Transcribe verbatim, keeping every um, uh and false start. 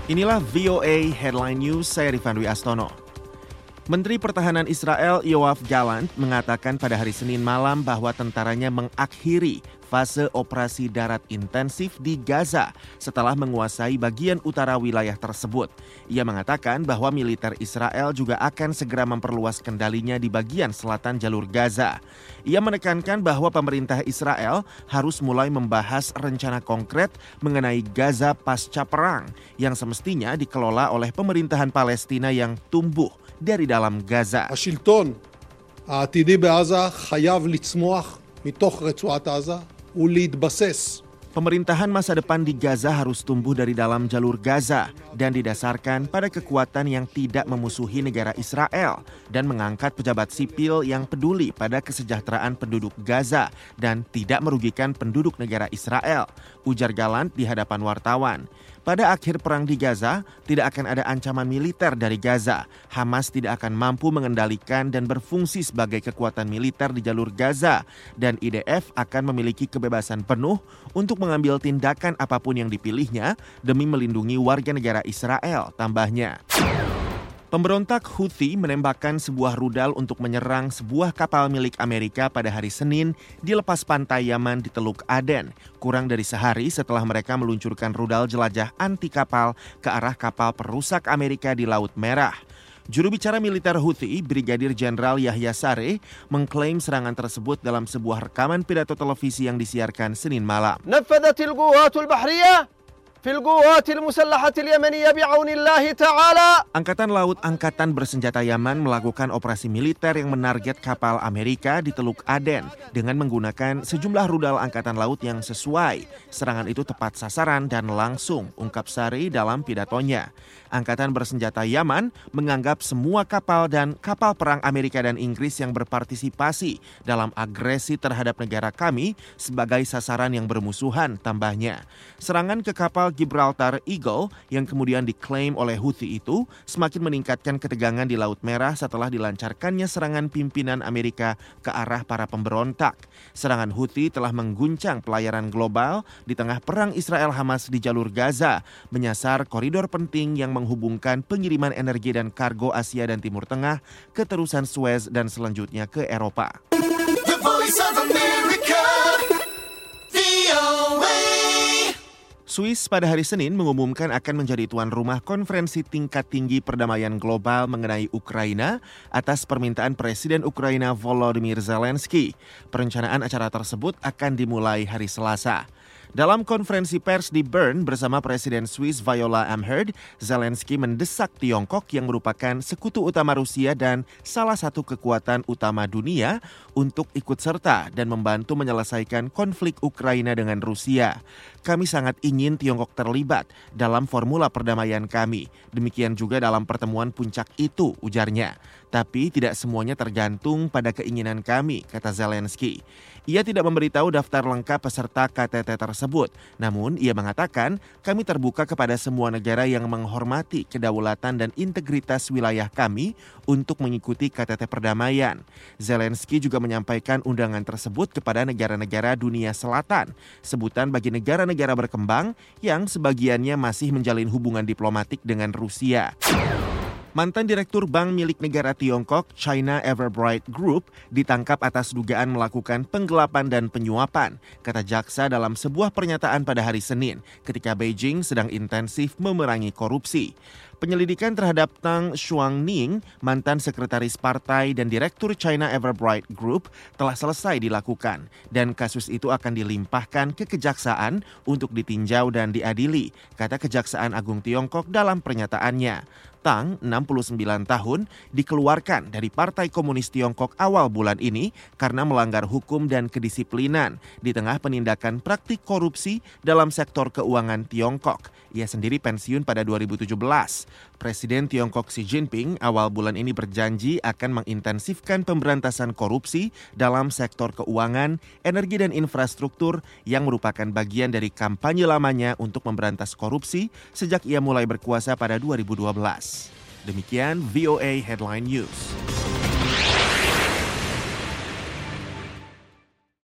Inilah V O A Headline News, saya Rifan Dwi Astono. Menteri Pertahanan Israel Yoav Gallant mengatakan pada hari Senin malam bahwa tentaranya mengakhiri fase operasi darat intensif di Gaza setelah menguasai bagian utara wilayah tersebut. Ia mengatakan bahwa militer Israel juga akan segera memperluas kendalinya di bagian selatan jalur Gaza. Ia menekankan bahwa pemerintah Israel harus mulai membahas rencana konkret mengenai Gaza pasca perang yang semestinya dikelola oleh pemerintahan Palestina yang tumbuh dari dalam Gaza. השלטון העתידי בעזה חייב לצמוח מתוך רצועת עזה ולהתבסס. Pemerintahan masa depan di Gaza harus tumbuh dari dalam jalur Gaza dan didasarkan pada kekuatan yang tidak memusuhi negara Israel dan mengangkat pejabat sipil yang peduli pada kesejahteraan penduduk Gaza dan tidak merugikan penduduk negara Israel, ujar Gallant di hadapan wartawan. Pada akhir perang di Gaza, tidak akan ada ancaman militer dari Gaza. Hamas tidak akan mampu mengendalikan dan berfungsi sebagai kekuatan militer di jalur Gaza. Dan I D F akan memiliki kebebasan penuh untuk mengambil tindakan apapun yang dipilihnya demi melindungi warga negara Israel, tambahnya. Pemberontak Houthi menembakkan sebuah rudal untuk menyerang sebuah kapal milik Amerika pada hari Senin di lepas pantai Yaman di Teluk Aden, kurang dari sehari setelah mereka meluncurkan rudal jelajah anti kapal ke arah kapal perusak Amerika di Laut Merah. Juru bicara militer Houthi, Brigadir Jenderal Yahya Saree, mengklaim serangan tersebut dalam sebuah rekaman pidato televisi yang disiarkan Senin malam. Nafadatil quwwatul bahriyah في القوات المسلحة اليمنية بعون الله تعالى. Angkatan Laut Angkatan Bersenjata Yaman melakukan operasi militer yang menarget kapal Amerika di Teluk Aden dengan menggunakan sejumlah rudal angkatan laut yang sesuai. Serangan itu tepat sasaran dan langsung, ungkap Saree dalam pidatonya. Angkatan Bersenjata Yaman menganggap semua kapal dan kapal perang Amerika dan Inggris yang berpartisipasi dalam agresi terhadap negara kami sebagai sasaran yang bermusuhan, tambahnya. Serangan ke kapal Gibraltar Eagle yang kemudian diklaim oleh Houthi itu semakin meningkatkan ketegangan di Laut Merah setelah dilancarkannya serangan pimpinan Amerika ke arah para pemberontak. Serangan Houthi telah mengguncang pelayaran global di tengah perang Israel-Hamas di jalur Gaza, menyasar koridor penting yang menghubungkan pengiriman energi dan kargo Asia dan Timur Tengah ke terusan Suez dan selanjutnya ke Eropa. The Voice of America, V O A. Swiss pada hari Senin mengumumkan akan menjadi tuan rumah konferensi tingkat tinggi perdamaian global mengenai Ukraina atas permintaan Presiden Ukraina Volodymyr Zelensky. Perencanaan acara tersebut akan dimulai hari Selasa. Dalam konferensi pers di Bern bersama Presiden Swiss Viola Amherd, Zelensky mendesak Tiongkok yang merupakan sekutu utama Rusia dan salah satu kekuatan utama dunia untuk ikut serta dan membantu menyelesaikan konflik Ukraina dengan Rusia. Kami sangat ingin Tiongkok terlibat dalam formula perdamaian kami. Demikian juga dalam pertemuan puncak itu, ujarnya. Tapi tidak semuanya tergantung pada keinginan kami, kata Zelensky. Ia tidak memberitahu daftar lengkap peserta K T T tersebut. Namun ia mengatakan kami terbuka kepada semua negara yang menghormati kedaulatan dan integritas wilayah kami untuk mengikuti K T T perdamaian. Zelensky juga menyampaikan undangan tersebut kepada negara-negara dunia selatan, sebutan bagi negara-negara berkembang yang sebagiannya masih menjalin hubungan diplomatik dengan Rusia. Mantan Direktur Bank milik negara Tiongkok, China Everbright Group, ditangkap atas dugaan melakukan penggelapan dan penyuapan, kata jaksa dalam sebuah pernyataan pada hari Senin, ketika Beijing sedang intensif memerangi korupsi. Penyelidikan terhadap Tang Xuangning, mantan sekretaris partai dan direktur China Everbright Group, telah selesai dilakukan dan kasus itu akan dilimpahkan ke kejaksaan untuk ditinjau dan diadili, kata Kejaksaan Agung Tiongkok dalam pernyataannya. Tang, enam puluh sembilan tahun, dikeluarkan dari Partai Komunis Tiongkok awal bulan ini karena melanggar hukum dan kedisiplinan di tengah penindakan praktik korupsi dalam sektor keuangan Tiongkok. Ia sendiri pensiun pada dua ribu tujuh belas. Presiden Tiongkok Xi Jinping awal bulan ini berjanji akan mengintensifkan pemberantasan korupsi dalam sektor keuangan, energi dan infrastruktur yang merupakan bagian dari kampanye lamanya untuk memberantas korupsi sejak ia mulai berkuasa pada dua ribu dua belas. Demikian V O A Headline News.